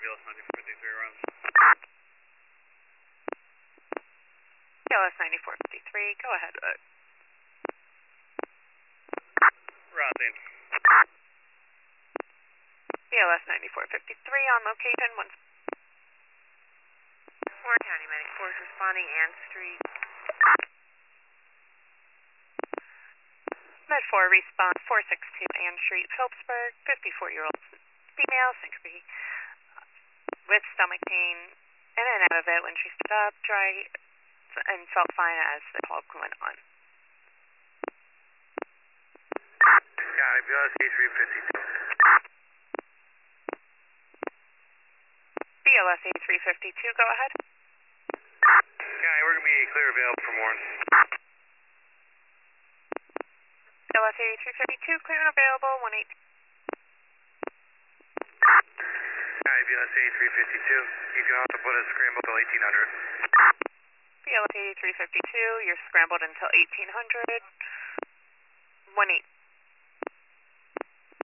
BLS 9453 runs. BLS 9453, go ahead. Rounding. BLS 9453 on location. Warren County Medic Force responding, Ann Street. Med 4 response 462 Ann Street, Phillipsburg, 54-year-old female, syncope, with stomach pain, in and out of it when she stood up, dry, and felt fine as the call went on. County BLS 8352. BLS 8352, go ahead. County, we're going to be clear available for Warren. BLS 8352, clear and available, 118. County BLS 8352. You can also put a scramble till 1800. BLS 8352, you're scrambled until 1800. 18.